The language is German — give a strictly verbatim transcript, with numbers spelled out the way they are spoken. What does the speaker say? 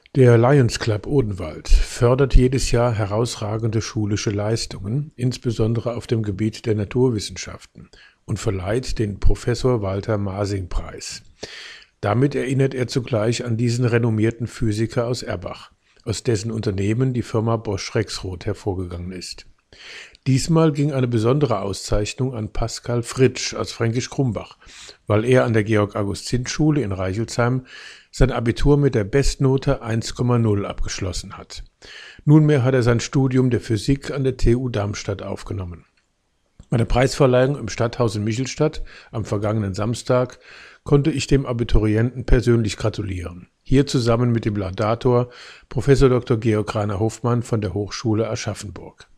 Der Lions Club Odenwald fördert jedes Jahr herausragende schulische Leistungen, insbesondere auf dem Gebiet der Naturwissenschaften, und verleiht den Professor-Walter-Masing-Preis. Damit erinnert er zugleich an diesen renommierten Physiker aus Erbach, aus dessen Unternehmen die Firma Bosch Rexroth hervorgegangen ist. Diesmal ging eine besondere Auszeichnung an Pascal Fritsch aus Fränkisch Krumbach, weil er an der Georg-August-Zind-Schule in Reichelsheim sein Abitur mit der Bestnote eins Komma null abgeschlossen hat. Nunmehr hat er sein Studium der Physik an der T U Darmstadt aufgenommen. Bei der Preisverleihung im Stadthaus in Michelstadt am vergangenen Samstag konnte ich dem Abiturienten persönlich gratulieren. Hier zusammen mit dem Laudator Professor Doktor Georg Rainer Hoffmann von der Hochschule Aschaffenburg.